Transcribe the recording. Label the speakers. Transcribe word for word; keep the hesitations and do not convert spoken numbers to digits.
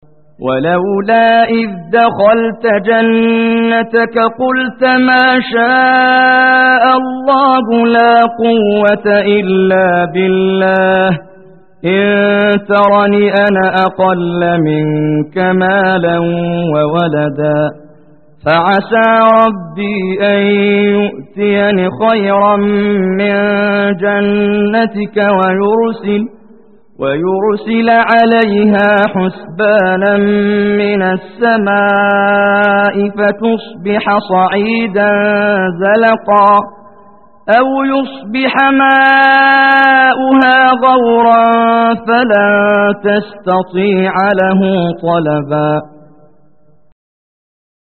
Speaker 1: ولولا إذ دخلت جنتك قلت ما شاء الله لا قوة إلا بالله إن ترني أنا أقل منك مالا وولدا فعسى ربي أن يؤتيني خيرا من جنتك ويرسل ويرسل عليها حسبانا من السماء فتصبح صعيدا زلقا أو يصبح ماؤها غورا فلا تستطيع له طلبا